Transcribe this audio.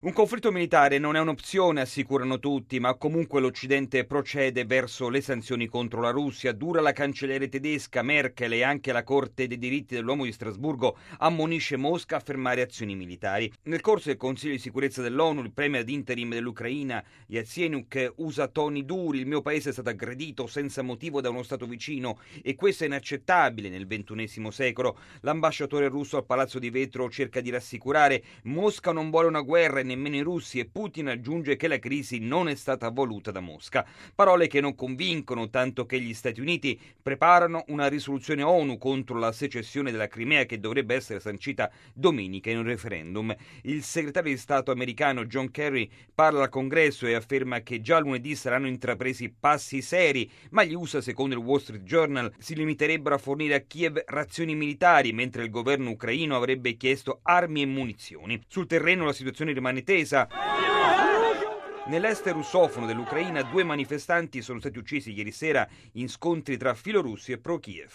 Un conflitto militare non è un'opzione, assicurano tutti, ma comunque l'Occidente procede verso le sanzioni contro la Russia. Dura la cancelliere tedesca Merkel e anche la Corte dei diritti dell'uomo di Strasburgo ammonisce Mosca a fermare azioni militari. Nel corso del Consiglio di sicurezza dell'ONU, il premier ad interim dell'Ucraina, Yatsenyuk, usa toni duri. Il mio paese è stato aggredito senza motivo da uno Stato vicino e questo è inaccettabile nel XXI secolo. L'ambasciatore russo al Palazzo di Vetro cerca di rassicurare. Mosca non vuole una guerra e nemmeno i russi, e Putin aggiunge che la crisi non è stata voluta da Mosca. Parole che non convincono, tanto che gli Stati Uniti preparano una risoluzione ONU contro la secessione della Crimea che dovrebbe essere sancita domenica in un referendum. Il segretario di Stato americano John Kerry parla al Congresso e afferma che già lunedì saranno intrapresi passi seri, ma gli USA, secondo il Wall Street Journal, si limiterebbero a fornire a Kiev razioni militari, mentre il governo ucraino avrebbe chiesto armi e munizioni. Sul terreno la situazione rimane tesa. Nell'est russofono dell'Ucraina 2 manifestanti sono stati uccisi ieri sera in scontri tra filorussi e pro-Kiev.